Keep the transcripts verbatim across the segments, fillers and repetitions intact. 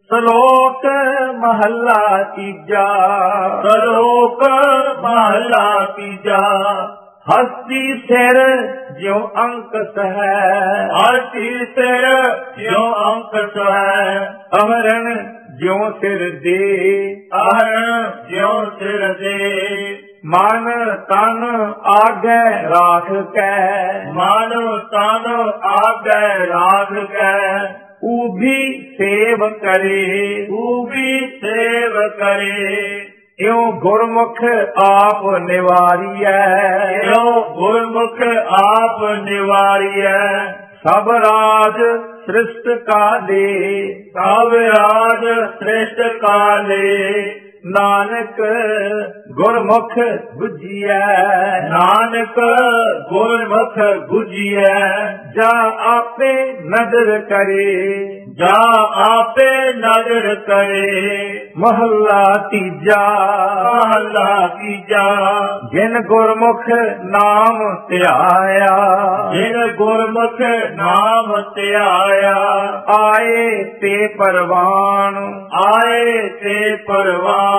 ਸਲੋਕ ਮਹੱਲਾ ਤੀਜਾ। ਸਲੋਕ ਮਹੱਲਾ ਤੀਜਾ। ਹਸਤੀ ਸਿਰ ਜਿਉ ਅੰਕਸ ਹੈ, ਹਸਤੀ ਸਿਰ ਜਿਉ ਅੰਕਸ ਹੈ। ਅਹਰਣ ਜਿਉ ਸਿਰ ਦੇ, ਅਹਰਣ ਜਿਉ ਸਿਰ ਦੇ। ਮਨ ਤਨ ਆਗੈ ਰਾਖ ਕੈ, ਮਨ ਤਨ ਆਗੈ ਰਾਖ ਕੈ। ਊਭੀ ਸੇਵ ਕਰੇ, ਊਭੀ ਸੇਵ ਕਰੇ। ਇਉ ਗੁਰਮੁਖ ਆਪ ਨਿਵਾਰੀਐ, ਇਉ ਗੁਰਮੁਖ ਆਪ ਨਿਵਾਰੀਐ। ਸਭ ਰਾਜ ਸ੍ਰਿਸ਼ਟ ਕਾਲੇ, ਸਭ ਰਾਜ ਸ੍ਰਿਸ਼ਟ ਕਾਲੇ। ਨਾਨਕ ਗੁਰਮੁਖ ਬੁਝੀਐ, ਨਾਨਕ ਗੁਰਮੁਖ ਬੁਝੀਐ। ਜਾ ਆਪੇ ਨਦਰ ਕਰੇ, ਜਾ ਆਪੇ ਨਦਰ ਕਰੇ। ਮਹੱਲਾ ਤੀਜਾ। ਮਹੱਲਾ ਤੀਜਾ। ਜਿਨ ਗੁਰਮੁਖ ਨਾਮ ਧਿਆਇਆ, ਜਿਨ ਗੁਰਮੁਖ ਨਾਮ ਧਿਆਇਆ। ਆਏ ਤੇ ਪਰਵਾਨ, ਆਏ ਤੇ ਪਰਵਾਨ।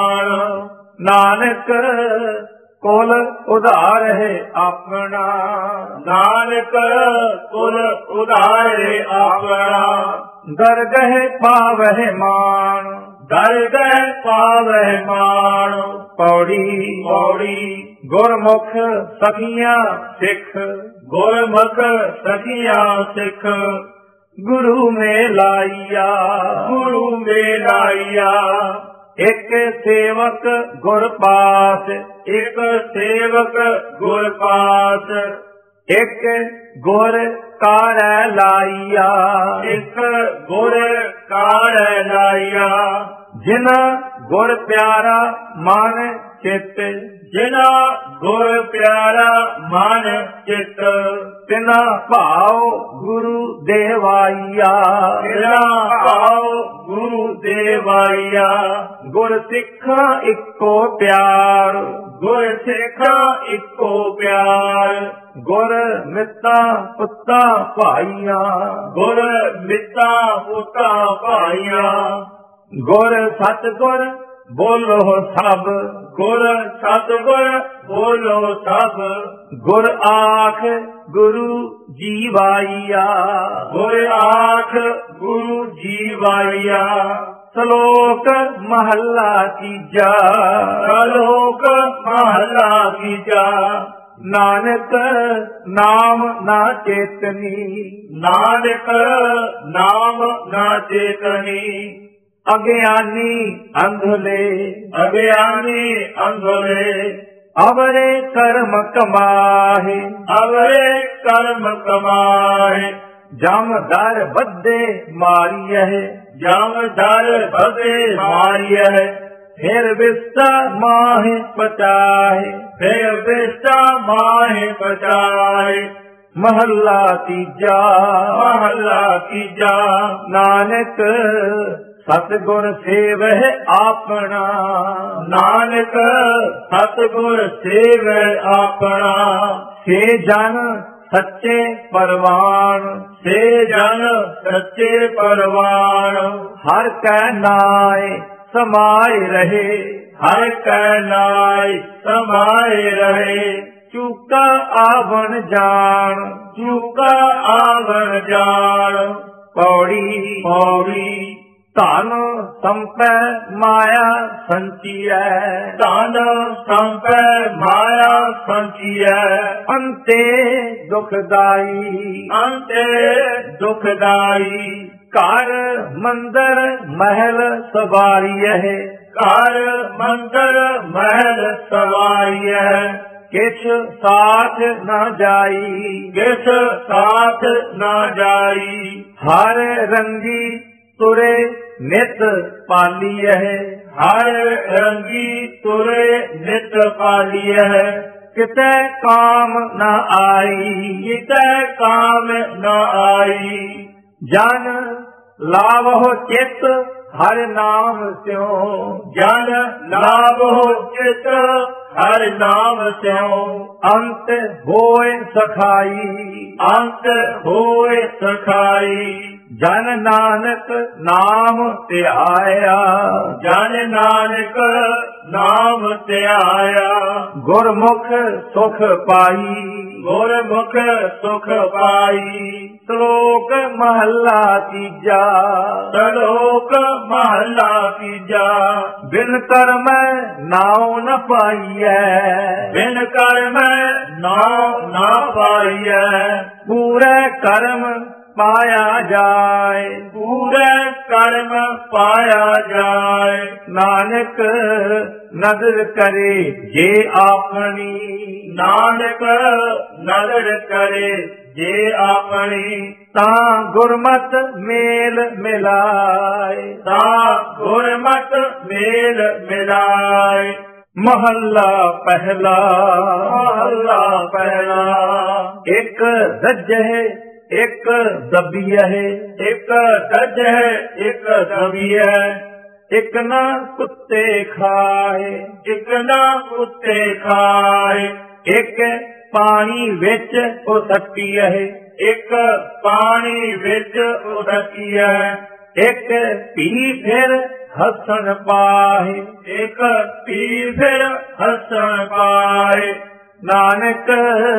ਨਾਨਕ ਕੁਲ ਉਧਾਰ ਹੈ ਆਪਣਾ, ਨਾਨਕ ਕੁਲ ਉਧਾਰੇ ਆਪਣਾ। ਦਰਗਹਿ ਪਾਵਹਿ ਮਾਨ, ਦਰਗਹਿ ਪਾਵਹਿ ਮਾਨ। ਪੌੜੀ ਪੌੜੀ। ਗੁਰਮੁਖ ਸਖੀਆਂ ਸਿੱਖ, ਗੁਰਮੁਖ ਸਖੀਆਂ ਸਿੱਖ। ਗੁਰੂ ਮੇ ਲਾਈਆ, ਗੁਰੂ ਮੇ ਲਾਈਆ। ਇੱਕ ਸੇਵਕ ਗੁਰ ਪਾਸ, ਇੱਕ ਸੇਵਕ ਗੁਰ ਪਾਸ। ਇੱਕ ਗੁਰ ਕਾਰੈ ਲਾਈਆ, ਇੱਕ ਗੁਰ ਕਾਰੈ ਲਾਈਆ। ਜਿਨਾ ਗੁਰ ਪਿਆਰਾ ਮਨ ਚਿੱਤ, ਜਿਨਾ ਗੁਰ ਪਿਆਰਾ ਮਨ ਚਿੱਤ। ਤਿਨਾ ਭਾਉ ਗੁਰੂ ਦੇਵਾਈਆ, ਤਿਨਾ ਭਾਉ ਗੁਰੂ ਦੇਵਾਈਆ। ਗੁਰ ਸਿੱਖਾਂ ਇੱਕੋ ਪਿਆਰ, ਗੁਰ ਸਿੱਖਾਂ ਇੱਕੋ ਪਿਆਰ। ਗੁਰ ਮਿੱਤਾ ਪੁੱਤਾ ਭਾਈਆਂ, ਗੁਰ ਮਿੱਤਾ ਪੁੱਤਾ ਭਾਈਆਂ। ਗੁਰ ਸਤਿਗੁਰ ਬੋਲੋ ਸਭ, ਗੁਰ ਸਤਿਗੁਰ ਬੋਲੋ ਸਭ। ਗੁਰ ਆਖ ਗੁਰੂ ਜੀਵਾਈਆ, ਗੁਰ ਆਖ ਗੁਰੂ ਜੀਵਾਈਆ। ਸਲੋਕ ਮਹੱਲਾ ਤੀਜਾ। ਸਲੋਕ ਮਹੱਲਾ ਤੀਜਾ। ਨਾਨਕ ਨਾਮ ਨਾ ਚੇਤਨੀ, ਨਾਨਕ ਨਾਮ ਨਾ ਚੇਤਨੀ। ਅਗਿਆਨੀ ਅੰਧਲੇ, ਅਗਿਆਨੀ ਅੰਧਲੇ। ਅਵਰੇ ਕਰਮ ਕਮਾਹੇ, ਅਵਰੇ ਕਰਮ ਕਮਾਏ। ਜਮ ਦਰ ਬੱਧੇ ਮਾਰੀਐ, ਜਮ ਦਰ ਬਦੇ ਮਾਰੀਐ। ਫਿਰ ਵਿਸਤਾ ਮਾਹਿ ਪਚਾਹੇ, ਫਿਰ ਵਿਸਤਾ ਮਾਹਿ ਬਚਾਏ। ਮਹੱਲਾ ਤੀਜਾ। ਮਹੱਲਾ ਤੀਜਾ। ਨਾਨਕ ਸਤਿਗੁਰ ਸੇਵਹਿ ਆਪਣਾ, ਨਾਨਕ ਸਤਿਗੁਰ ਸੇਵੈ ਆਪਣਾ। ਸੇ ਜਨ ਸੱਚੇ ਪਰਵਾਨ, ਸੇ ਜਨ ਸੱਚੇ ਪਰਵਾਨ। ਹਰ ਕੈ ਨਾਏ ਸਮਾਏ ਰਹੇ, ਹਰ ਕੈ ਨਾਇ ਸਮਾਏ ਰਹੇ। ਚੂਕਾ ਆਵਣ ਜਾਣ, ਚੂਕਾ ਆਵਣ ਜਾਣ। ਪੌੜੀ ਪੌੜੀ। ਧਨ ਸੰਪੈ ਮਾਇਆ ਸੰਚੀਐ, ਧਨ ਸੰਪੈ ਮਾਇਆ ਸੰਚੀਐ। ਅੰਤੇ ਦੁਖਦਾਈ, ਅੰਤੇ ਦੁਖਦਾਈ। ਘਰ ਮੰਦਰ ਮਹਿਲ ਸਵਾਰੀਐ, ਘਰ ਮੰਦਰ ਮਹਿਲ ਸਵਾਰੀਐ। ਕਿਛ ਸਾਥ ਨਾ ਜਾਈ, ਕਿਛ ਸਾਥ ਨਾ ਜਾਈ। ਹਰ ਰੰਗੀ ਤੁਰੇ ਨਿਤ ਪਾਲੀਐ, ਹਰ ਰੰਗੀ ਤੁਰੇ ਨਿਤ ਪਾਲੀਐ। ਕਿਤੈ ਕਾਮ ਨਾ ਆਈ, ਕਿਤੈ ਕਾਮ ਨ ਆਈ। ਜਨ ਲਾਵਹੁ ਚਿਤ ਹਰ ਨਾਮ ਸਿਉ, ਜਨ ਲਾਭੋ ਚਿਤ ਹਰ ਨਾਮ ਸਿਉ। ਅੰਤ ਹੋਏ ਸਖਾਈ, ਅੰਤ ਹੋਏ ਸਖਾਈ। ਜਨ ਨਾਨਕ ਨਾਮ ਧਿਆਇਆ, ਜਨ ਨਾਨਕ ਨਾਮ ਧਿਆਇਆ, ਗੁਰਮੁਖ ਸੁਖ ਪਾਈ, ਗੁਰਮੁਖ ਸੁਖ ਪਾਈ। ਸ਼ਲੋਕ ਮਹੱਲਾ ਤੀਜਾ, ਸ਼ਲੋਕ ਮਹੱਲਾ ਤੀਜਾ। ਬਿਨ ਕਰਮੈ ਨਾਉ ਨ ਪਾਈਐ, ਬਿਨ ਕਰਮ ਨਾਉ ਨਾ ਪਾਈਐ, ਪੂਰੇ ਕਰਮ ਪਾਇਆ ਜਾਏ, ਪੂਰੇ ਕਰਮ ਪਾਇਆ ਜਾਏ। ਨਾਨਕ ਨਦਰ ਕਰੇ ਜੇ ਆਪਣੀ, ਨਾਨਕ ਨਦਰ ਕਰੇ ਜੇ ਆਪਣੀ, ਤਾਂ ਗੁਰਮਤ ਮੇਲ ਮਿਲਾਏ, ਤਾਂ ਗੁਰਮਤ ਮੇਲ ਮਿਲਾਏ। ਮਹੱਲਾ ਪਹਿਲਾ, ਮਹੱਲਾ ਪਹਿਲਾ। ਇੱਕ ਦੱਜਹਿ ਇੱਕ ਦਬੀਐ, ਇੱਕ ਦੱਜਹਿ ਇੱਕ ਦਬੀਐ, ਇੱਕ ਨਾ ਕੁੱਤੇ ਖਾਏ, ਇੱਕ ਨਾ ਕੁੱਤੇ ਖਾਏ। ਇੱਕ ਪਾਣੀ ਵਿੱਚ ਉਸੱਟੀਐ, ਇੱਕ ਪਾਣੀ ਵਿੱਚ ਉਸੱਟੀਐ, ਇੱਕ ਪੀ ਫਿਰ ਹੱਸਣ ਪਾਏ, ਇੱਕ ਪੀ ਫਿਰ ਹੱਸਣ ਪਾਏ। ਨਾਨਕ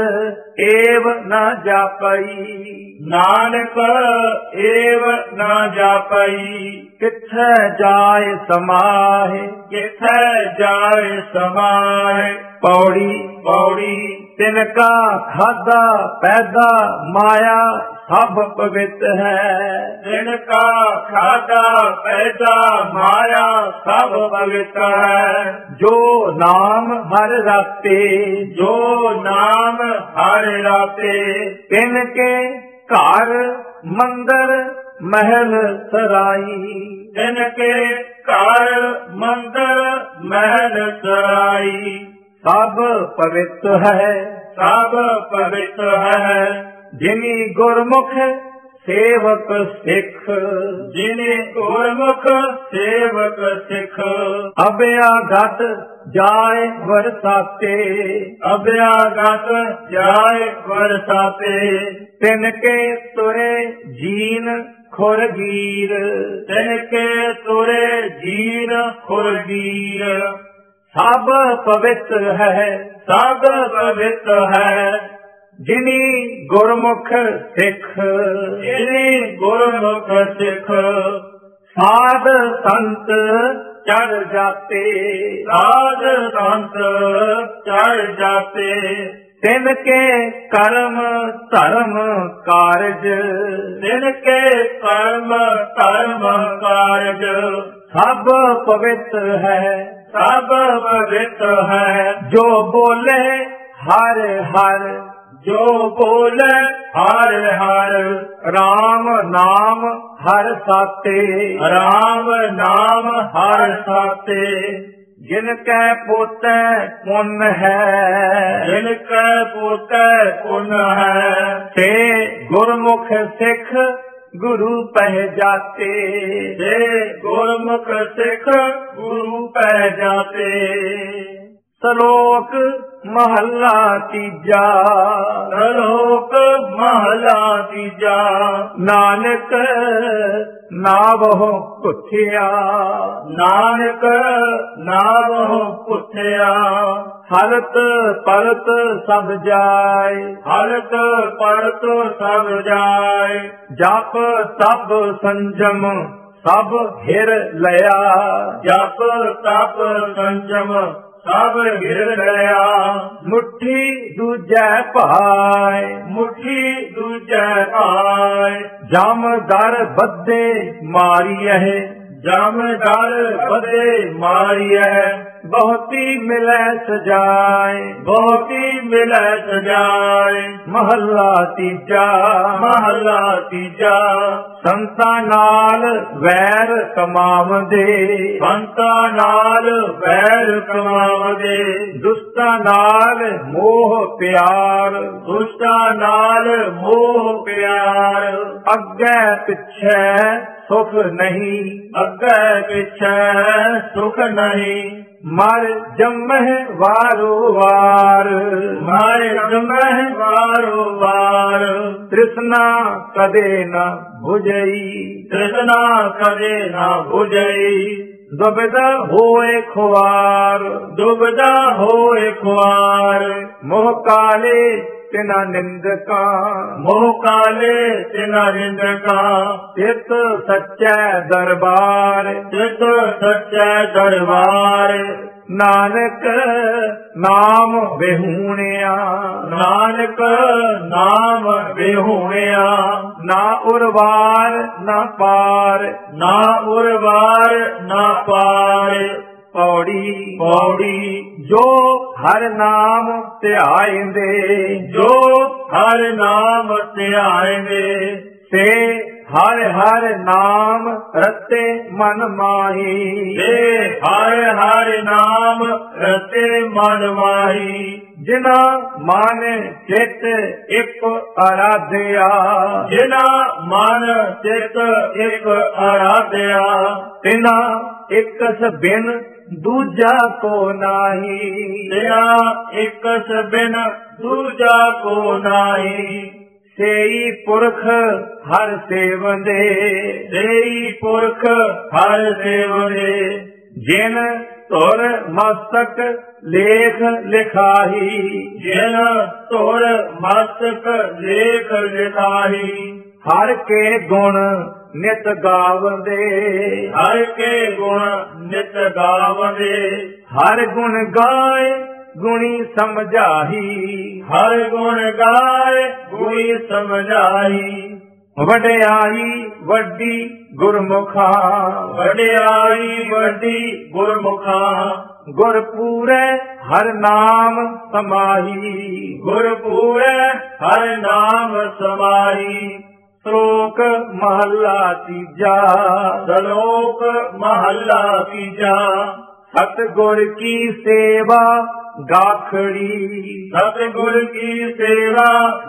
ਏਵ ਨਾ ਜਾਪਈ, ਨਾਨਕ ਏਵ ਨਾ ਜਾਪਈ, ਕਿੱਥੈ ਜਾਏ ਸਮਾਏ, ਕਿਥੈ ਜਾਏ ਸਮਾਏ। ਪੌੜੀ ਪੌੜੀ। ਤਿਨ ਕਾ ਖਾਦਾ ਪੈਦਾ ਮਾਇਆ ਸਭ ਪਵਿੱਤ ਹੈ, ਤਿਨ ਕਾ ਖਾਦਾ ਪੈਦਾ ਮਾਇਆ ਸਭ ਪਵਿੱਤ ਹੈ। ਜੋ ਨਾਮ ਹਰ ਰਾਤੇ, ਜੋ ਨਾਮ ਹਰ ਰਾਤੇ, ਤਿਨ ਕੇ ਘਰ ਮੰਦਰ ਮਹਿਲ ਸਰਾਈ, ਤਿਨ ਕੇ ਘਰ ਮੰਦਰ ਮਹਿਲ ਸਰਾਈ। ਸਭ ਪਵਿੱਤ ਹੈ, ਸਭ ਪਵਿੱਤ ਹੈ। ਜਿਨੀ ਗੁਰਮੁਖ ਸੇਵਕ ਸਿੱਖ, ਜਿਨੇ ਗੁਰਮੁਖ ਸੇਵਕ ਸਿੱਖ, ਅਭਿਆਗਤ ਜਾਏ ਵਰਸਾਤੇ, ਅਭਿਆਗਤ ਜਾਏ ਵਰਸਾਤੇ। ਤਿਨ ਕੇ ਤੁਰੇ ਜੀਨ ਖੁਰਗੀਰ, ਤਿਨ ਕੇ ਤੁਰੇ ਜੀਨ ਖੁਰਗੀਰ। ਸਭ ਪਵਿੱਤ ਹੈ, ਸਭ ਪਵਿੱਤ ਹੈ। ਜਿਨੀ ਗੁਰਮੁਖ ਸਿੱਖ, ਜਿਨੇ ਗੁਰਮੁਖ ਸਿੱਖ, ਸਾਧ ਸੰਤ ਚੜ ਜਾਤੇ, ਸਾਧ ਸੰਤ ਚੜ ਜਾਤੇ। ਤਿਨ ਕੇ ਕਰਮ ਧਰਮ ਕਾਰਜ, ਤਿਨ ਕੇ ਕਰਮ ਧਰਮ ਕਾਰਜ। ਸਭ ਪਵਿੱਤ ਹੈ, ਸਭ ਪਵਿੱਤ ਹੈ। ਜੋ ਬੋਲੇ ਹਰ ਹਰ, ਜੋ ਬੋਲੇ ਹਰ ਹਰ। ਰਾਮ ਨਾਮ ਹਰ ਸਾਤੇ, ਰਾਮ ਨਾਮ ਹਰ ਸਾਤੇ। ਜਿਨ ਕੈ ਪੋਤੈ ਪੁੰਨ ਹੈ, ਜਿਨ ਕੈ ਪੋਤੈ ਪੁੰਨ ਹੈ। ਤੇ ਗੁਰਮੁਖ ਸਿੱਖ ਗੁਰੂ ਪਹਿ ਜਾਤੇ, ਤੇ ਗੁਰਮੁਖ ਸਿੱਖ ਗੁਰੂ ਪਹਿ ਜਾਤੇ। ਸ਼ਲੋਕ ਮਹੱਲਾ ਤੀਜਾ, ਸ਼ਲੋਕ ਮਹੱਲਾ ਤੀਜਾ। ਨਾਨਕ ਨਾਵਹੁ ਭੁੱਖਿਆ, ਨਾਨਕ ਨਾਵਹੁ ਭੁੱਖਿਆ। ਹਲਤ ਪਲਤ ਸਭ ਜਾਏ, ਹਲਤ ਪਲਤ ਸਭ ਜਾਏ। ਜਪ ਤਪ ਸੰਜਮ ਸਭ ਹਿਰ ਲਿਆ, ਜਪ ਤਪ ਸੰਜਮ ਸਭ ਹਿਰ ਲਿਆ। ਮੁਠੀ ਦੂਜੈ ਭਾਏ, ਮੁਠੀ ਦੂਜੈ ਭਾਏ। ਜਮ ਦਰ ਬੱਧੇ ਮਾਰੀਐ, ਜਮ ਦਰ ਬੱਧੇ ਮਾਰੀਐ। ਬਹੁਤੀ ਮਿਲੈ ਸਜਾਏ, ਬਹੁਤੀ ਮਿਲੈ ਸਜਾਏ। ਮਹੱਲਾ ਤੀਜਾ, ਮਹੱਲਾ ਤੀਜਾ। ਸੰਤਾਂ ਨਾਲ ਵੈਰ ਕਮਾਵਦੇ, ਸੰਤਾਂ ਨਾਲ ਵੈਰ ਕਮਾਵਦੇ। ਦੁਸ਼ਟਾਂ ਨਾਲ ਮੋਹ ਪਿਆਰ, ਦੁਸ਼ਟਾਂ ਨਾਲ ਮੋਹ ਪਿਆਰ। ਅੱਗੇ ਪਿੱਛੇ ਸੁਖ ਨਹੀਂ, ਅੱਗੇ ਪਿੱਛੇ ਸੁਖ ਨਹੀਂ। ਮਰ ਜੰਮਹਿ ਵਾਰੋ ਵਾਰ, ਮਰ ਜੰਮਹਿ ਵਾਰੋ ਵਾਰ। ਤ੍ਰਿਸ਼ਨਾ ਕਦੇ ਨ ਬੁਝਈ, ਤ੍ਰਿਸ਼ਨਾ ਕਦੇ ਨਾ ਬੁਝਈ। ਦੁਬਿਧਾ ਹੋਏ ਖੁਆਰ, ਦੁਬਿਧਾ ਹੋਏ ਖੁਆਰ। ਮੋਹ ਕਾਲੇ ਤਿਨਾ ਨਿੰਦਕਾ, ਮੋਹ ਕਾਲੇ ਤਿਨਾ ਨਿੰਦਕਾ। ਚਿਤ ਸੱਚੈ ਦਰਬਾਰ, ਚਿਤ ਸੱਚੈ ਦਰਬਾਰ। ਨਾਨਕ ਨਾਮ ਵਿਹੂਣਿਆ, ਨਾਨਕ ਨਾਮ ਵਿਹੂਣਿਆ। ਨਾ ਉਰਵਾਰ ਨਾ ਪਾਰ, ਨਾ ਉਰਵਾਰ ਨਾ ਪਾਰ। ਪੌੜੀ ਪੌੜੀ ਜੋ ਹਰ ਨਾਮ ਧਿਆਇਂਦੇ, ਜੋ ਹਰ ਨਾਮ ਧਿਆਇਂਦੇ। ਸੇ ਹਰ ਹਰ ਨਾਮ ਰਤੇ ਮਨ ਮਾਹੀ, ਏ ਹਰ ਹਰ ਨਾਮ ਰਤੇ ਮਨ ਮਾਹੀ। ਜਿਨਾ ਮਨ ਚਿਤ ਇੱਕ ਅਰਾਧਿਆ, ਜਿਨਾ ਮਨ ਚਿਤ ਇੱਕ ਅਰਾਧਿਆ। ਤਿਨਾ ਇਕਸ ਬਿਨ ਦੂਜਾ ਕੋ ਨਾਹੀ, ਤਿਨਾ ਇਕਸ ਬਿਨ ਦੂਜਾ ਕੋ ਨਾਹੀ। ਸੇਈ ਪੁਰਖ ਹਰ ਸੇਵੰਦੇ, ਸੇਈ ਪੁਰਖ ਹਰ ਸੇਵੰਦੇ। ਜਿਨ ਧੁਰ ਮਸਤਕ ਲੇਖ ਲਿਖਾਹੀ, ਜਿਨ ਧੁਰ ਮਸਤਕ ਲੇਖ ਲਿਖਾਹੀ। ਹਰ ਕੇ ਗੁਣ ਨਿਤ ਗਾਵੰਦੇ, ਹਰ ਕੇ ਗੁਣ ਨਿਤ ਗਾਵੰਦੇ। ਹਰ ਗੁਣ ਗਾਏ ਗੁਣੀ ਸਮਝਾਹੀ, ਹਰ ਗੁਣ ਗਾਏ ਗੁਣੀ ਸਮਝਾਈ। ਵਡਿਆਈ ਵੱਡੀ ਗੁਰਮੁਖਾ, ਵਡਿਆਈ ਵੱਡੀ ਗੁਰਮੁਖਾ। ਗੁਰ ਪੂਰੇ ਹਰ ਨਾਮ ਸਮਾਹੀ, ਗੁਰ ਪੂਰੇ ਹਰ ਨਾਮ ਸਮਾਈ। ਸ਼ਲੋਕ ਮਹੱਲਾ ਤੀਜਾ, ਸ਼ਲੋਕ ਮਹੱਲਾ ਤੀਜਾ। ਸਤਿਗੁਰ ਕੀ ਸੇਵਾ ਗਾਖੜੀ, ਸਤਿਗੁਰ ਕੀ ਸੇਵਾ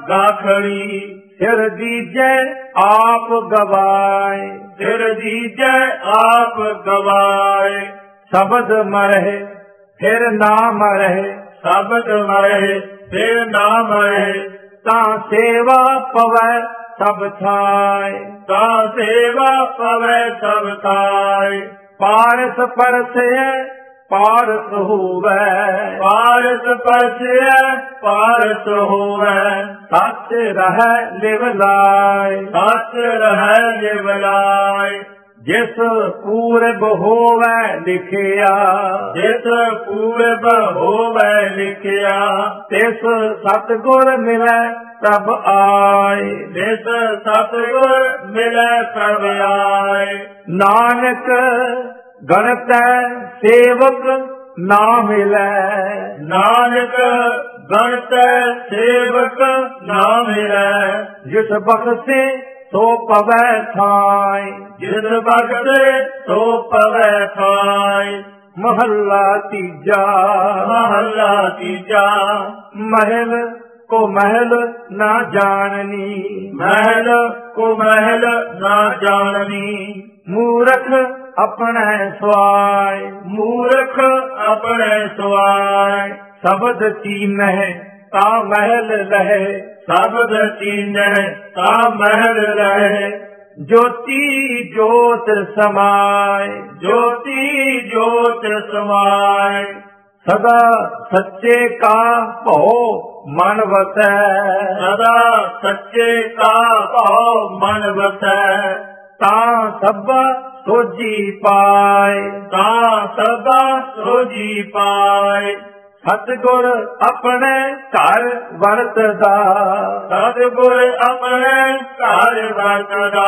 ਗਾਖੜੀ। ਸਿਰ ਦੀਜੈ ਆਪ ਗਵਾਏ, ਸਿਰ ਦੀਜੈ ਆਪ ਗਵਾਏ। ਸ਼ਬਦ ਮਰਹਿ ਫਿਰ ਨਾ ਮਰਹਿ, ਸ਼ਬਦ ਮਰਹਿ ਫਿਰ ਨਾ ਮਰਹਿ। ਤਾਂ ਸੇਵਾ ਪਵੈ ਸਭ ਥਾਇ, ਤਾਂ ਸੇਵਾ ਪਵੈ ਸਭ ਥਾਇ। ਪਾਰਸ ਪਰਸੈ ਪਾਰਸ ਹੋਵੈ, ਪਾਰਸ ਪਰਸੈ ਪਾਰਸ ਹੋਵੈ। ਸੱਚ ਰਹਿ ਲਿਵ ਲਾਇ, ਸੱਚ ਰਹਿ ਲਿਵ ਲਾਇ। ਜਿਸ ਪੂਰਬ ਹੋਵੈ ਲਿਖਿਆ, ਜਿਸ ਪੂਰਬ ਹੋਵੈ ਲਿਖਿਆ। ਤਿਸ ਸਤਿਗੁਰ ਮਿਲੈ ਪ੍ਰਭ ਆਏ, ਜਿਸ ਸਤਿਗੁਰ ਮਿਲੈ ਪ੍ਰਭ ਆਏ। ਨਾਨਕ ਗਣਤੈ ਸੇਵਕ ਨਾ ਮਿਲੈ, ਨਾਨਕ ਗਣਤੈ ਸੇਵਕ ਨਾ ਮਿਲੈ। ਜਿਸ ਬਖਸ਼ੇ ਸੋ ਪਵੈ ਥਾਇ, ਜਿਸ ਬਖਸ਼ੇ ਸੋ ਪਵੈ ਥਾਇ। ਮਹੱਲਾ ਤੀਜਾ, ਮਹੱਲਾ ਤੀਜਾ। ਮਹਿਲ ਕੋ ਮਹਿਲ ਨਾ ਜਾਣਨੀ, ਮਹਿਲ ਕੋ ਮਹਿਲ ਨਾ ਜਾਣਨੀ। ਮੂਰਖ ਆਪਣੇ ਸਵਾਇ, ਮੂਰਖ ਆਪਣੇ ਸਵਾਇ। ਸ਼ਬਦ ਚੀਨਹਿ ਤਾ ਮਹਿਲ ਲਹੈ, ਸ਼ਬਦ ਚੀਨਹਿ ਤਾ ਮਹਿਲ ਲਹੈ। ਜੋਤੀ ਜੋਤ ਸਮਾਏ, ਜੋਤੀ ਜੋਤ ਸਮਾਏ। ਸਦਾ ਸੱਚੇ ਕਾ ਭਉ ਮਨ ਵਸੈ, ਸਦਾ ਸੱਚੇ ਕਾ ਭਉ ਮਨ ਵਸੈ। ਤਾਂ ਸਭਾ ਸੋਜੀ ਪਾਏ, ਤਾਂ ਸਦਾ ਸੋਜੀ ਪਾਏ। ਸਤਿਗੁਰ ਆਪਣੇ ਘਰ ਵਰਤਦਾ, ਸਤਿਗੁਰ ਆਪਣੇ ਘਰ ਵਰਤਦਾ।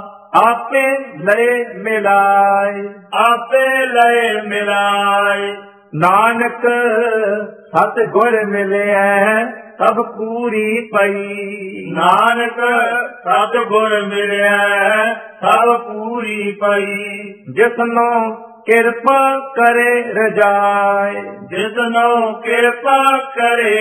ਆਪੇ ਲਏ ਮਿਲਾਏ, ਆਪੇ ਲਏ ਮਿਲਾਏ। ਨਾਨਕ ਸਤਿਗੁਰ ਮਿਲਿਆ ਸਭ ਪੂਰੀ ਪਈ, ਨਾਨਕ ਸਤਿਗੁਰ ਮਿਲਿਆ ਸਭ ਪੂਰੀ ਪਈ। ਜਿਸਨੂੰ ਕਿਰਪਾ ਕਰੇ ਰਜਾਏ, ਜਿਸਨੂੰ ਕਿਰਪਾ ਕਰੇ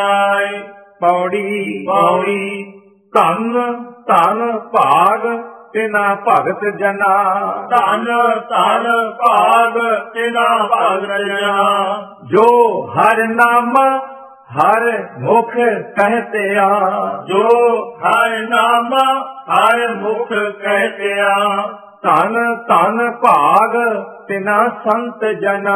ਰਜਾਏ। ਪੌੜੀ ਪੌੜੀ ਧਨ ਧਨ ਭਾਗ ਤਿਨਾ ਭਗਤ ਜਨਾ। ਧਨ ਧਨ ਭਾਗ ਤਿਨਾ ਭਗਤ ਜਨਾ। ਜੋ ਹਰ ਨਾਮ ਹਰ ਮੁਖ ਕਹਤੇ ਆ। ਜੋ ਹਰ ਨਾਮ ਹਰ ਮੁਖ ਕਹਤੇ ਆ। ਧਨ ਧਨ ਭਾਗ ਤਿਨਾ ਸੰਤ ਜਨਾ।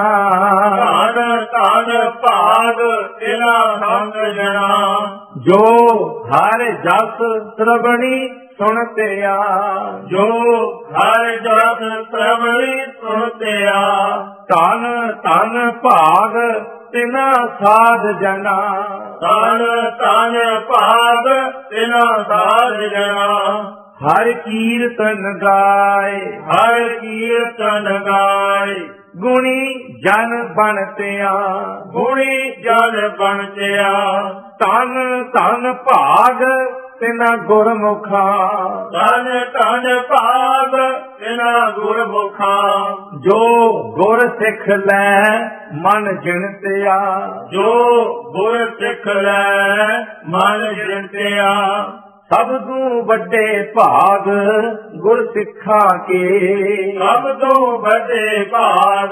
ਧਨ ਧਨ ਭਾਗ ਤਿਨਾ ਸੰਤ ਜਨਾ। ਜੋ ਹਰ ਜਸ ਸ਼੍ਰਵਣੀ ਸੁਣਤੇ ਆ। ਜੋ ਹਰ ਜਸ ਸ਼੍ਰਵਣੀ ਸੁਣਤੇ ਆ। ਧਨ ਧਨ ਭਾਗ ਤਿਨਾ ਸਾਧ ਜਨਾ। ਧਨ ਧਨ ਭਾਗ ਤਿਨਾ ਸਾਧ ਜਨਾ। ਹਰ ਕੀਰਤਨ ਗਾਏ ਹਰ ਕੀਰਤਨ ਗਾਏ। ਗੁਣੀ ਜਨ ਬਣਤਿਆ। ਗੁਣੀ ਜਨ ਬਣਤਿਆ। ਧਨ ਧਨ ਭਾਗ ਤਿਨਾ ਗੁਰਮੁਖਾ। ਧਨ ਧਨ ਭਾਗ ਤਿਨਾ ਗੁਰਮੁਖਾ। ਜੋ ਗੁਰ ਸਿੱਖ ਲੈ ਮਨ ਜਿਣਤਿਆ। ਜੋ ਗੁਰ ਸਿੱਖ ਲੈ ਮਨ ਜਿਣਤਿਆ। ਸਭ ਤੋਂ ਵੱਡੇ ਭਾਗ ਗੁਰ ਸਿੱਖਾਂ ਕੇ। ਸਭ ਤੋਂ ਵੱਡੇ ਭਾਗ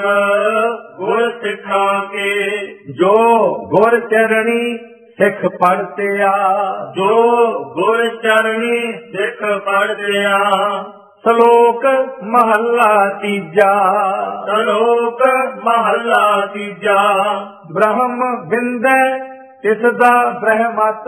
ਗੁਰ ਸਿੱਖਾਂ ਕੇ। ਜੋ ਗੁਰ ਚਰਣੀ ਸਿੱਖ ਪੜਤਿਆ। ਜੋ ਗੁਰ ਚਰਣੀ ਸਿੱਖ ਪੜਤਿਆ। ਸ਼ਲੋਕ ਮਹੱਲਾ ਤੀਜਾ। ਸ਼ਲੋਕ ਮਹੱਲਾ ਤੀਜਾ। ਬ੍ਰਹਮ ਬਿੰਦੈ ਤਿਸ ਦਾ ਬ੍ਰਹਮਤ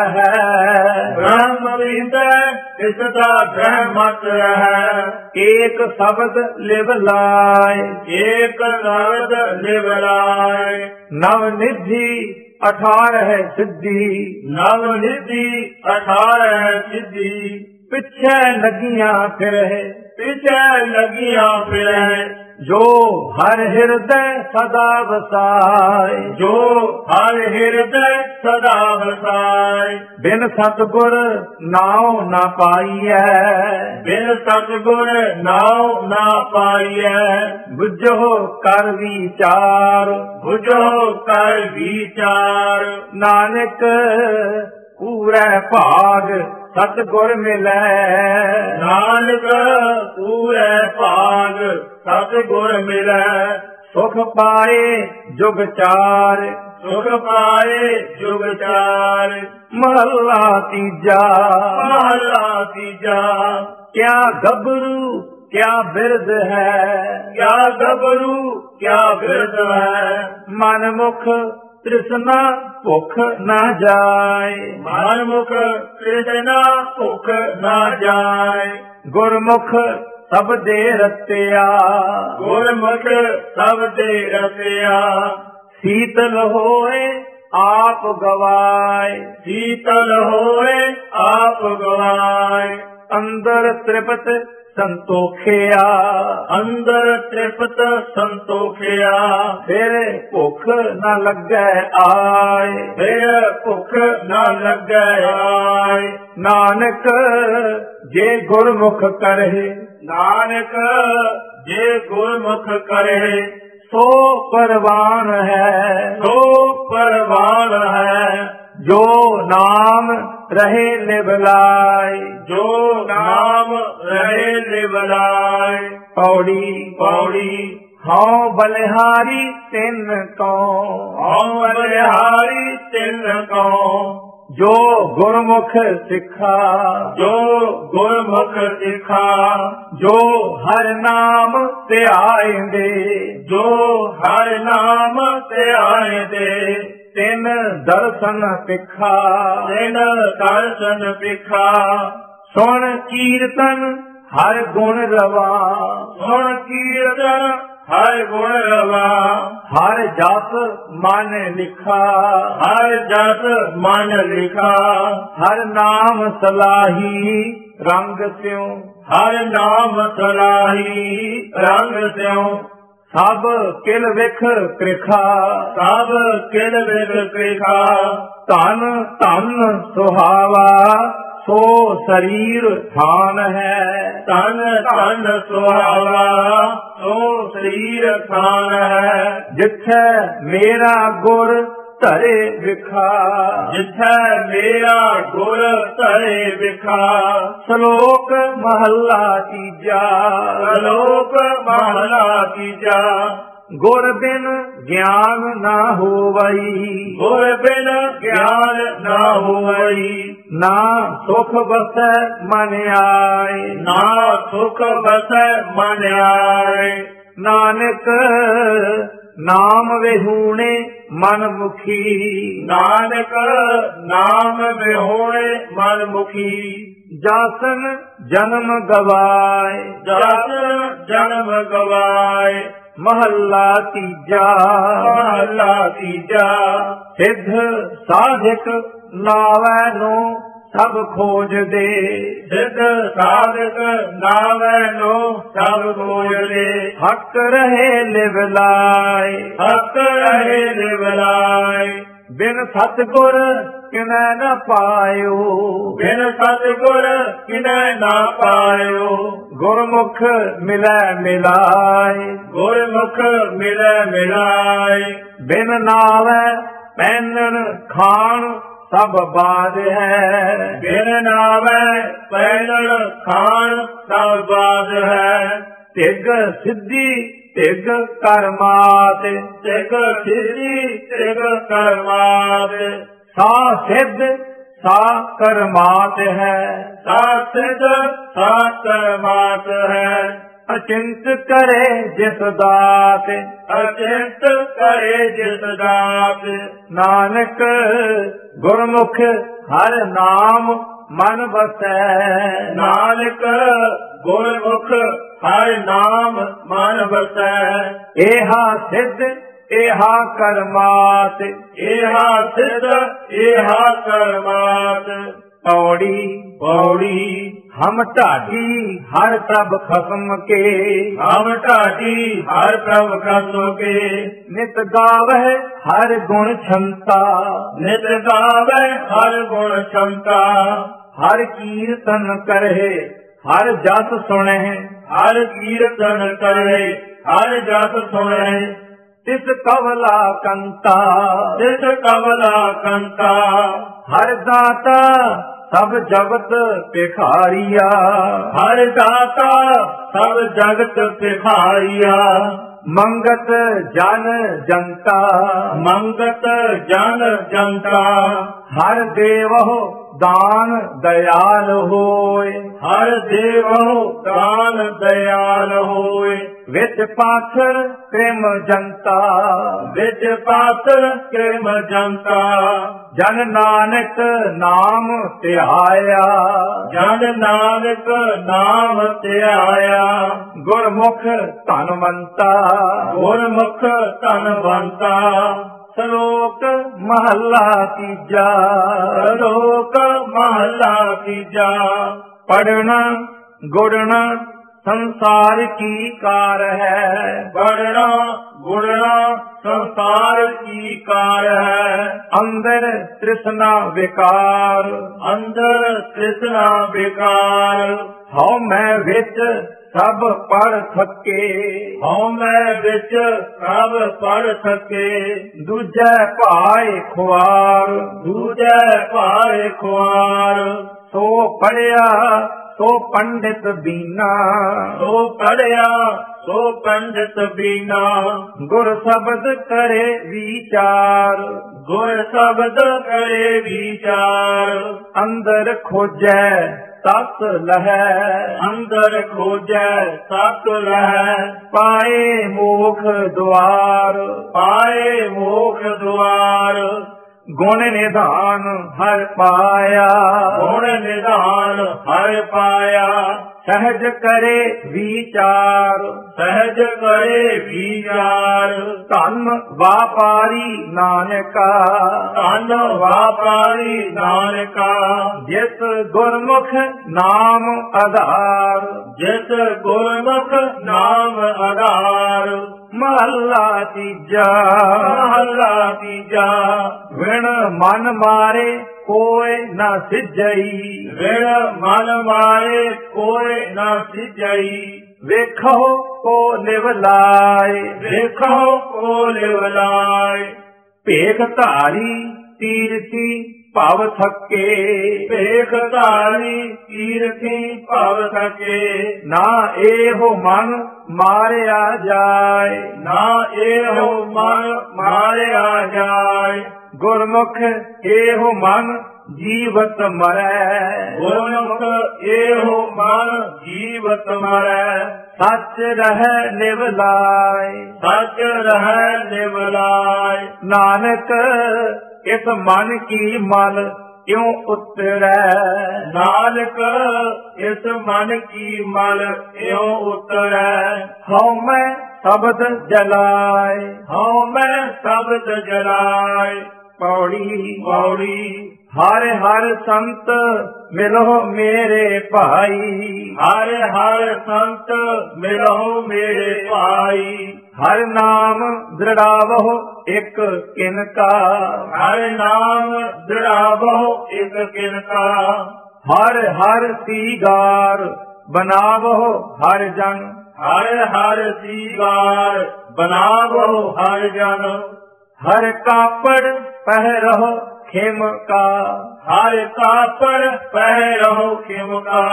ਰਹੈ। ਬ੍ਰਹਮ ਬਿੰਦੈ ਤਿਸ ਦਾ ਬ੍ਰਹਮਤ ਰਹੈ। ਏਕ ਸ਼ਬਦ ਲਿਵ ਲਾਇ। ਏਕ ਸ਼ਬਦ ਲਿਵ ਲਾਇ। ਨਵ ਨਿਧੀ ਅਠਾਰਹ ਸਿੱਧੀ। ਨਵ ਨਿਧੀ ਅਠਾਰਹ ਸਿੱਧੀ। ਪਿੱਛੇ ਲੱਗੀਆਂ ਫਿਰਹਿ। ਪਿੱਛੇ ਲੱਗੀਆਂ ਫਿਰਹਿ। ਜੋ ਹਰ ਹਿਰਦੈ ਸਦਾ ਵਸਾਇ। ਜੋ ਹਰ ਹਿਰਦੈ ਸਦਾ ਵਸਾਇ। ਬਿਨ ਸਤਿਗੁਰ ਨਾਉ ਨਾ ਪਾਈਐ। ਬਿਨ ਸਤਿਗੁਰ ਨਾਉ ਨਾ ਪਾਈਐ। ਬੁਝੋ ਕਰ ਵਿਚਾਰ। ਬੁਝੋ ਕਰ ਵਿਚਾਰ। ਨਾਨਕ ਪੂਰੈ ਭਾਗ ਸਤਿਗੁਰ ਮਿਲੈ। ਨਾਨਕ ਪੂਰੈ ਭਾਗ ਸਤਿਗੁਰ ਮਿਲੈ। ਸੁਖ ਪਾਏ ਜੁਗ ਚਾਰ। ਸੁਖ ਪਾਏ ਜੁਗ ਚਾਰ। ਮਹੱਲਾ ਤੀਜਾ। ਮਹੱਲਾ ਤੀਜਾ। ਕਿਆ ਗੱਭਰੂ ਕਿਆ ਬਿਰਧ ਹੈ। ਕਿਆ ਗੱਭਰੂ ਕਿਆ ਬਿਰਧ ਹੈ। ਮਨ ਮੁਖ ਤ੍ਰਿਸ਼ਨਾ ਭੁੱਖ ਨਾ ਜਾਏ। ਮਨ ਮੁਖ ਤ੍ਰਿਸ਼ਨਾ ਭੁੱਖ ਨਾ ਜਾਏ। ਗੁਰਮੁਖ ਸਭ ਦੇ ਰਤਿਆ। ਗੁਰਮੁਖ ਸਭ ਦੇ ਰਤਿਆ। ਸੀਤਲ ਹੋਏ ਆਪ ਗਵਾਏ। ਸੀਤਲ ਹੋਏ ਆਪ ਗਵਾਏ। ਅੰਦਰ ਤ੍ਰਿਪਤ ਸੰਤੋਖਿਆ। ਅੰਦਰ ਤ੍ਰਿਪਤ ਸੰਤੋਖਿਆ। ਫਿਰ ਭੁੱਖ ਨਾ ਲੱਗੈ ਆਏ। ਫਿਰ ਭੁੱਖ ਨਾ ਲੱਗੈ ਆਏ। ਨਾਨਕ ਜੇ ਗੁਰਮੁਖ ਕਰਹਿ। ਨਾਨਕ ਜੇ ਗੁਰਮੁਖ ਕਰੇ। ਸੋ ਪਰਵਾਨ ਹੈ। ਸੋ ਪਰਵਾਨ ਹੈ। ਜੋ ਨਾਮ ਰਹੇ ਨਿਵਲਾਈ। ਜੋ ਨਾਮ ਰਹੇ ਨਿਵਲਾਈ। ਪੌੜੀ ਪੌੜੀ। ਹਉ ਬਲਿਹਾਰੀ ਤਿੰਨ ਕਉ। ਹਉ ਬਲਿਹਾਰੀ ਤਿੰਨ ਕਉ। ਜੋ ਗੁਰਮੁਖ ਸਿੱਖਾ। ਜੋ ਗੁਰਮੁਖ ਸਿੱਖਾ। ਜੋ ਹਰ ਨਾਮ ਧਿਆਇਂਦੇ। ਜੋ ਹਰ ਨਾਮ ਧਿਆਇਂਦੇ। ਤਿੰਨ ਦਰਸ਼ਨ ਪਿਖਾ। ਤਿੰਨ ਦਰਸ਼ਨ ਪਿਖਾ। ਸੁਣ ਕੀਰਤਨ ਹਰ ਗੁਣ ਰਵਾ। ਸੁਣ ਕੀਰਤਨ ਹਰ ਗੁਣ ਰਵਾ। ਹਰ ਜਸ ਮਨ ਲਿਖਾ। ਹਰ ਜਸ ਮਨ ਲਿਖਾ। ਹਰ ਨਾਮ ਸਲਾਹੀ ਰੰਗ ਸਿਉ। ਹਰ ਨਾਮ ਸਲਾਹੀ ਰੰਗ ਸਿਉ। ਸਭ ਕਿਲ ਵਿਖ ਕ੍ਰਿਖਾ। ਸਭ ਕਿਲ ਵਿਖ ਕ੍ਰਿਖਾ। ਧਨ ਧਨ ਸੁਹਾਵਾ ਸੋ ਸਰੀਰ ਥਾਨ ਹੈ। ਧਨ ਧਨ ਸੁਹਾਵਾ ਸੋ ਸਰੀਰ ਥਾਨ ਹੈ। ਜਿੱਥੈ ਮੇਰਾ ਗੁਰ ਧਰੇ ਵਿਖਾ। ਜਿੱਥੈ ਮੇਰਾ ਗੁਰ ਧਰੇ ਵਿਖਾ। ਸ਼ਲੋਕ ਮਹੱਲਾ ਤੀਜਾ। ਸ਼ਲੋਕ ਮਹਲਾ ਤੀਜਾ। ਗੁਰ ਬਿਨ ਗਿਆਨ ਨਾ ਹੋਵਈ। ਗੁਰ ਬਿਨ ਗਿਆਨ ਨਾ ਹੋਵਈ। ਨਾ ਸੁਖ ਵਸੈ ਮਨ ਆਏ। ਨਾ ਸੁਖ ਵਸੈ ਮਨ ਆਏ। ਨਾਨਕ ਨਾਮ ਵਿਹੂਣੇ ਮਨ ਮੁਖੀ। ਨਾਨਕ ਨਾਮ ਵਿਹੂਣੇ ਮਨ ਮੁਖੀ। ਜਾਸਨ ਜਨਮ ਗਵਾਏ। ਜਸ ਜਨਮ ਗਵਾਏ। ਮਹੱਲਾ ਤੀਜਾ। ਮਹਲਾ ਤੀਜਾ। ਸਿੱਧ ਸਾਧਕ ਨਾਵੈ ਨੂੰ ਸਭ ਖੋਜਦੇ। ਸਿੱਧ ਸਾਧਕ ਨਾਵੈ ਨੂੰ ਸਭ ਖੋਜਦੇ। ਹੱਕ ਰਹੇ ਲਿਵਲਾਏ। ਹੱਕ ਰਹੇ ਨਿਵਲਾਏ। ਬਿਨ ਸਤਿਗੁਰ ਕਿਨੈ ਨ ਪਾਇਓ। ਬਿਨ ਸਤਿਗੁਰ ਕਿਨੈ ਨਾ ਪਾਇਓ। ਗੁਰਮੁਖ ਮਿਲੈ ਮਿਲਾਏ। ਗੁਰਮੁਖ ਮਿਲੈ ਮਿਲਾਏ। ਬਿਨ ਨਾਵੈ ਪਹਿਨਣ ਖਾਣ ਸਭ ਬਾਦ ਹੈ। ਬਿਨ ਨਾਵੈ ਪਹਿਨਣ ਖਾਣ ਸਭ ਬਾਦ ਹੈ। ਤਿਗ ਸਿੱਧੀ ਤਿਗ ਕਰਮਾਤ। ਤਿਗ ਸਿੱਧੀ ਤਿਗ ਕਰਮਾਤ। ਸਾ ਸਿੱਧ ਸਾ ਕਰਮਾਤ ਹੈ। ਸਾ ਸਿੱਧ ਸਾ ਕਰਮਾਤ ਹੈ। ਅਚਿੰਤ ਕਰੇ ਜਿਸ ਦਾਤ। ਅਚਿੰਤ ਕਰੇ ਜਿਸ ਦਾਤ। ਨਾਨਕ ਗੁਰਮੁਖ ਹਰ ਨਾਮ ਮਨ ਵਸੈ। ਨਾਨਕ ਗੁਰਮੁਖ ਹਰਿ ਨਾਮ ਮਨ ਵਸੈ। ਏਹਾ ਸਿੱਧ ਏਹਾ ਕਰਮਾਤ। ਏਹਾ ਸਿੱਧ ਏਹਾ ਕਰਮਾਤ। ਪੌੜੀ ਪੌੜੀ। ਹਮ ਢਾਡੀ ਹਰ ਪ੍ਰਭ ਖਸਮ ਕੇ। ਹਮ ਢਾਡੀ ਹਰ ਪ੍ਰਭ ਕਸਮ ਕੇ। ਨਿਤ ਗਾਵਹਿ ਹਰ ਗੁਣ ਛੰਤਾ। ਨਿਤ ਗਾਵੈ ਹਰ ਗੁਣ ਛੰਤਾ। ਹਰ ਕੀਰਤਨ ਕਰਹਿ ਹਰ ਜਸ ਸੁਣਹਿ। ਹਰ ਕੀਰਤਨ ਕਰੇ ਹਰ ਜਸ ਸੁਣੈ। ਤਿਸ ਕਵਲਾ ਕੰਤਾ। ਤਿਸ ਕਵਲਾ ਕੰਤਾ। ਹਰ ਦਾਤਾ ਸਭ ਜਗਤ ਭਿਖਾਰੀਆ। ਹਰ ਦਾਤਾ ਸਭ ਜਗਤ ਭਿਖਾਰੀਆ। ਮੰਗਤ ਜਨ ਜਨਤਾ। ਮੰਗਤ ਜਨ ਜਨਤਾ। ਹਰ ਦੇਵਹੁ ਦਾਨ ਦਇਆਲ ਹੋਏ। ਹਰ ਦੇਵੋ ਦਾਨ ਦਇਆਲ ਹੋਏ। ਵਿੱਚ ਪਾਥਰ ਪ੍ਰੇਮ ਜਨਤਾ। ਵਿੱਚ ਪਾਤਰ ਪ੍ਰੇਮ ਜਨਤਾ। ਜਨ ਨਾਨਕ ਨਾਮ ਧਿਆਇਆ। ਜਨ ਨਾਨਕ ਨਾਮ ਧਿਆਇਆ। ਗੁਰਮੁਖ ਧਨਵੰਤਾ। ਗੁਰਮੁਖ ਧਨਵੰਤਾ। ਸ਼ਲੋਕ ਮਹੱਲਾ ਤੀਜਾ। ਸ਼ਲੋਕ ਮਹਲਾ ਤੀਜਾ। ਪੜ੍ਹਨਾ ਗੁੜਨਾ ਸੰਸਾਰ ਕੀ ਕਾਰ ਹੈ। ਪੜ੍ਹਨਾ ਗੁੜਨਾ ਸੰਸਾਰ ਕੀ ਕਾਰ ਹੈ। ਅੰਦਰ ਤ੍ਰਿਸ਼ਨਾ ਵਿਕਾਰ। ਅੰਦਰ ਤ੍ਰਿਸ਼ਨਾ ਵਿਕਾਰ। ਹਉ ਮੈਂ ਵਿੱਚ ਸਭ ਪੜ ਥਕੇ। ਹਉ ਮੈਂ ਵਿੱਚ ਸਭ ਪੜ ਸਕੇ। ਦੂਜੈ ਭਾਏ ਖੁਆਰ। ਦੂਜੈ ਭਾਏ ਖੁਆਰ। ਸੋ ਪੜਿਆ ਸੋ ਪੰਡਿਤ ਬੀਨਾ। ਸੋ ਪੜਿਆ ਸੋ ਪੰਡਿਤ ਬੀਨਾ। ਗੁਰ ਸ਼ਬਦ ਕਰੇ ਵਿਚਾਰ। ਗੁਰ ਸ਼ਬਦ ਕਰੇ ਵਿਚਾਰ। ਅੰਦਰ ਖੋਜੈ ਤਤ ਲਹੈ। ਅੰਦਰ ਖੋਜੈ ਸਤ ਲਹੈ। ਪਾਏ ਮੋਖ ਦੁਆਰ। ਪਾਏ ਮੋਖ ਦੁਆਰ। ਗੁਣ ਨਿਧਾਨ ਹਰ ਪਾਇਆ। ਗੁਣ ਨਿਧਾਨ ਹਰਿ ਪਾਇਆ। ਸਹਿਜ ਕਰੇ ਵਿਚਾਰ। ਸਹਿਜ ਕਰੇ ਵਿਚਾਰ। ਧਨ ਵਾਪਾਰੀ ਨਾਨਕਾ। ਧਨ ਵਾਪਾਰੀ ਨਾਨਕਾ। ਜਿਸ ਗੁਰਮੁਖ ਨਾਮ ਆਧਾਰ। ਜਿਸ ਗੁਰਮੁਖ ਨਾਮ ਆਧਾਰ। ਮਹੱਲਾ ਤੀਜਾ। ਮਹਲਾ ਤੀਜਾ। ਵਿਣ ਮਨ ਮਾਰੇ ਕੋਇ ਨਾ ਸਿਜਈ। ਵਿਣ ਮਨ ਮਾਰੇ ਕੋਇ ਨਾ ਸਿਜਈ। ਵੇਖੋ ਕੋ ਨਿਵ ਲਾਏ। ਵੇਖੋ ਕੋ ਲਿਵ ਲਾਏ। ਭੇਖ ਧਾਰੀ ਤੀਰਥੀ ਭਵ ਥਕੇ, ਭੇਖ ਧਾਰੀ ਤੀਰਥੀ ਭਵ ਥਕੇ, ਨਾ ਇਹੋ ਮਨ ਮਾਰਿਆ ਜਾਏ, ਨਾ ਇਹੋ ਮਨ ਮਾਰਿਆ ਜਾਏ, ਗੁਰਮੁਖ ਇਹੋ ਮਨ ਜੀਵਤ ਮਰੈ, ਗੁਰਮੁਖ ਇਹੋ ਮਨ ਜੀਵਤ ਮਰੈ, ਸੱਚ ਰਹਿ ਨਿਵਲਾਏ, ਸੱਚ ਰਹਿ ਨਿਵਲਾਏ, ਨਾਨਕ ਇਸ ਮਨ ਕੀ ਮਲ ਕਿਉ ਉਤਰੈ, ਨਾਨਕ ਇਸ ਮਨ ਕੀ ਮਲ ਇਉ ਉਤਰੈ, ਹਉ ਮੈਂ ਸ਼ਬਦ ਜਲਾਏ, ਹਉ ਮੈਂ ਸ਼ਬਦ ਜਲਾਏ, ਪੌੜੀ ਪੌੜੀ, ਹਰ ਹਰ ਸੰਤ ਮਿਲੋ ਮੇਰੇ ਭਾਈ, ਹਰ ਹਰ ਸੰਤ ਮਿਲੋ ਮੇਰੇ ਭਾਈ, ਹਰ ਨਾਮ ਦ੍ਰਿੜਾਵਹੁ ਇੱਕ ਕਿਨਕਾ, ਹਰ ਨਾਮ ਦ੍ਰਿੜਾਵਹੁ ਇੱਕ ਕਿਨਕਾ, ਹਰ ਹਰ ਸੀਗਾਰ ਬਨਾਵਹੁ ਹਰ ਜਨ, ਹਰ ਹਰ ਸੀਗਾਰ ਬਨਾਵਹੁ ਹਰ ਜਨ, ਹਰ ਕਾਪੜ ਪਹਿਰਹੁ ਖਿਮ ਕਾ, ਹਰ ਕਾਪੜ ਪਹਿਰਹੁ ਖਿਮ ਕਾ,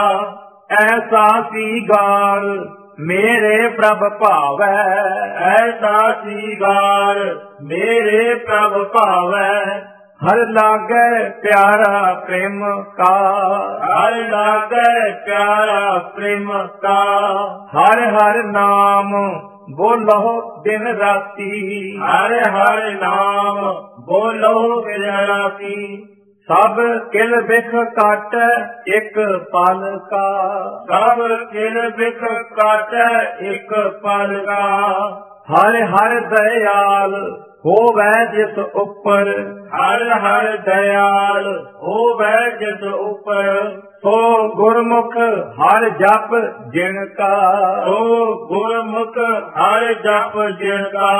ਐਸਾ ਸੀਗਾਰ ਮੇਰੇ ਪ੍ਰਭ ਭਾਵੈ, ਐਸਾ ਸੀਗਾਰ ਮੇਰੇ ਪ੍ਰਭ ਭਾਵੈ, ਹਰ ਲਾਗੈ ਪਿਆਰਾ ਪ੍ਰੇਮ ਕਾ, ਹਰ ਲਾਗੈ ਪਿਆਰਾ ਪ੍ਰੇਮ ਕਾ, ਹਰ ਹਰ ਨਾਮ ਬੋਲੋ ਦਿਨ ਰਾਤੀ, ਹਰ ਹਰ ਨਾਮ ਬੋਲੋ ਦਿਨ ਰਾਤੀ, ਸਭ ਕਿਲ ਬਿਖ ਕੱਟ ਇੱਕ ਪਲ ਕਾ, ਸਭ ਕਿਲ ਬਿਖ ਕੱਟ ਇੱਕ ਪਲ ਕਾ, ਹਰ ਹਰ ਦਇਆਲ ਹੋਵੈ ਜਿਸ ਉੱਪਰ, ਹਰ ਹਰ ਦਇਆਲ ਹੋਵੈ ਜਿਸ ਉੱਪਰ, ਸੋ ਗੁਰਮੁਖ ਹਰ ਜਪ ਜਿਨ ਕਾ, ਸੋ ਗੁਰਮੁਖ ਹਰ ਜਪ ਜਿਨ ਕਾ,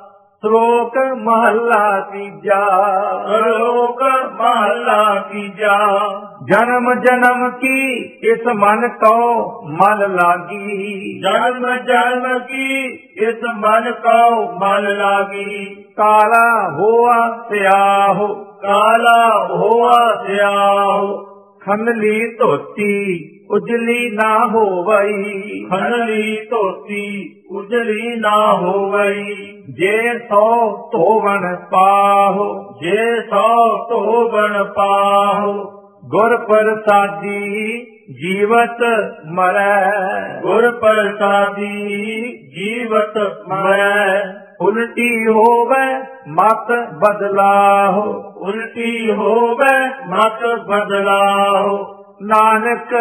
ਸ਼ਲੋਕ ਮਹੱਲਾ ਤੀਜਾ, ਸ਼ਲੋਕ ਮਹੱਲਾ ਤੀਜਾ, ਜਨਮ ਜਨਮ ਕੀ ਇਸ ਮਨ ਕੋ ਮਨ ਲਾਗੀ, ਜਨਮ ਜਨਮ ਕੀ ਇਸ ਮਨ ਕਉ ਮਨ ਲਾਗੀ, ਕਾਲਾ ਹੋਆ ਸਿਆਹੋ, ਕਾਲਾ ਹੋਆ ਸਿਆਹੋ, ਖੰਡਲੀ ਧੋਤੀ ਉਜਲੀ ਨਾ ਹੋਵਈ, ਖੰਡਲੀ ਧੋਤੀ ਉਜਲੀ ਨਾ ਹੋਵਈ, ਜੇ ਸੋ ਧੋਵਣ ਪਾਹੋ, ਜੇ ਸੋ ਧੋਵਣ ਪਾਹੋ, ਗੁਰ ਪ੍ਰਸਾਦੀ ਜੀਵਤ ਮਰੈ, ਗੁਰ ਪ੍ਰਸਾਦੀ ਜੀਵਤ ਮਰੈ, ਉਲਟੀ ਹੋਵੇ ਮਤ ਬਦਲਾਹੋ, ਉਲਟੀ ਹੋਵੇ ਮਤ ਬਦਲਾਹੋ, ਨਾਨਕ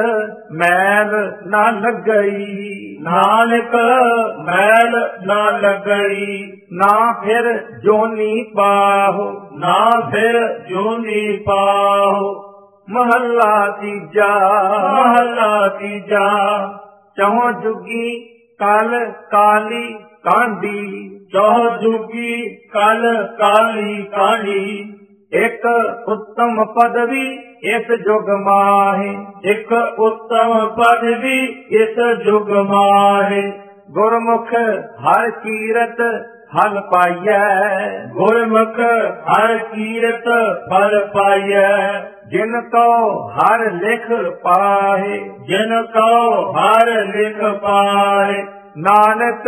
ਮੈਲ ਨਾ ਲੱਗਈ, ਨਾਨਕ ਮੈਲ ਨਾ ਲੱਗਈ, ਨਾ ਫਿਰ ਜੋਨੀ ਪਾਹੋ, ਨਾ ਫਿਰ ਜੋਨੀ ਪਾਹੋ, ਮਹੱਲਾ ਤੀਜਾ, ਮਹੱਲਾ ਤੀਜਾ, ਚਹੁ ਜੁਗੀ ਕਲ ਕਾਲੀ ਕਾਂਡੀ, ਚਹੁ ਜੁਗੀ ਕਲ ਕਾਲੀ ਕਾਢੀ, ਇੱਕ ਉੱਤਮ ਪਦਵੀ ਇਸ ਜੁਗ ਮਾਹੇ, ਇੱਕ ਉੱਤਮ ਪਦਵੀ ਇਸ ਜੁਗ ਮਾਹੇ, ਗੁਰਮੁਖ ਹਰ ਕੀਰਤ ਹਲ ਪਾਈਐ, ਗੁਰਮੁਖ ਹਰ ਕੀਰਤ ਫਲ ਪਾਈਐ, ਜਿਨ ਕੋ ਹਰ ਲਿਖ ਪਾਹੇ, ਜਿਨ ਕਉ ਹਰ ਲਿਖ ਪਾਏ, ਨਾਨਕ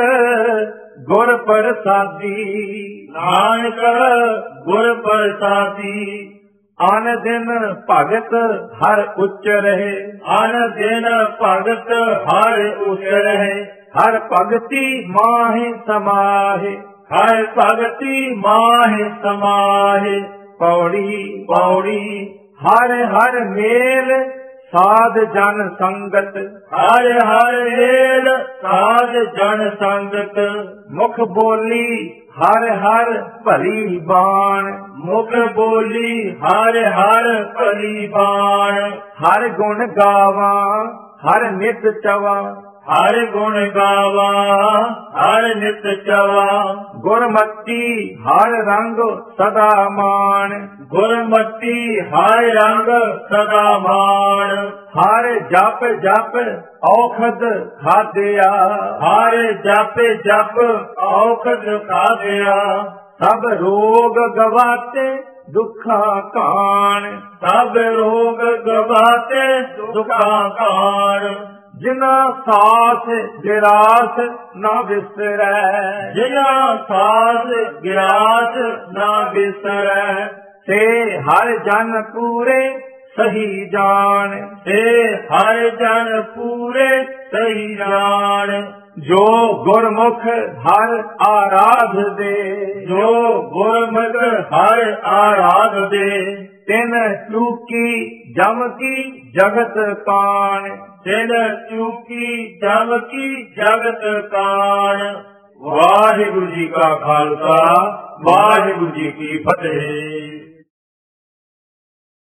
ਗੁਰ ਪ੍ਰਸਾਦੀ, ਨਾਨਕ ਗੁਰ ਪ੍ਰਸਾਦੀ, ਅਨ ਦਿਨ ਭਗਤ ਹਰ ਉੱਚ ਰਹੇ, ਅਨ ਦਿਨ ਭਗਤ ਹਰ ਉਤਰਹਿ, ਹਰ ਭਗਤੀ ਮਾਹਿ ਸਮਾਹੇ, ਹਰ ਭਗਤੀ ਮਾਹਿ ਸਮਾਹੇ, ਪੌੜੀ ਪੌੜੀ, ਹਰ ਹਰ ਮੇਲ ਸਾਧ ਜਨ ਸੰਗਤ, ਹਰ ਹਰ ਏਲ ਸਾਧ ਜਨ ਸੰਗਤ, ਮੁਖ ਬੋਲੀ ਹਰ ਹਰ ਭਲੀ ਬਾਣ, ਮੁਖ ਬੋਲੀ ਹਰ ਹਰ ਭਲੀ ਬਾਣ, ਹਰ ਗੁਣ ਗਾਵਾਂ ਹਰ ਨਿਤ ਚਵਾ, ਹਰ ਗੁਣ ਗਾਵਾ ਹਰ ਨਿਤ ਚਵਾ, ਗੁਰਮਤੀ ਹਰ ਰੰਗ ਸਦਾ ਮਾਣ, ਗੁਰਮਤੀ ਹਰ ਰੰਗ ਸਦਾ ਮਾਣ, ਹਰ ਜਪ ਜਪ ਔਖਦ ਖਾਦਿਆ, ਹਰ ਜਪ ਜਪ ਔਖਦ ਖਾਦਿਆ, ਸਭ ਰੋਗ ਗਵਾਤੇ ਦੁੱਖਾ ਕਾਣ, ਸਭ ਰੋਗ ਗਵਾਤੇ ਦੁਖਾਂ ਕਾਣ, ਜਿਨਾ ਸਾਥ ਗਿਰਾਸ ਨਾ ਵਿਸਰੈ, ਜਿਨਾ ਸਾਥ ਗਿਰਾਸ ਨਾ ਵਿਸਰੈ, ਤੇ ਹਰ ਜਨ ਪੂਰੇ ਸਹੀ ਜਾਣ, ਤੇ ਹਰ ਜਨ ਪੂਰੇ ਸਹੀ ਜਾਣ, ਜੋ ਗੁਰਮੁਖ ਹਰ ਆਰਾਧ ਦੇ, ਜੋ ਗੁਰਮੁਖ ਹਰ ਆਰਾਧ ਦੇ, ਤਿਨ ਚੂਕੀ ਜਮ ਕੀ ਜਗਤ ਕਾਣ, ਤਿਨ ਚੂਕੀ ਜਮ ਕੀ ਜਗਤ ਕਾਣ। ਵਾਹਿਗੁਰੂ ਜੀ ਕਾ ਖਾਲਸਾ, ਵਾਹਿਗੁਰੂ ਜੀ ਕੀ ਫਤਿਹ।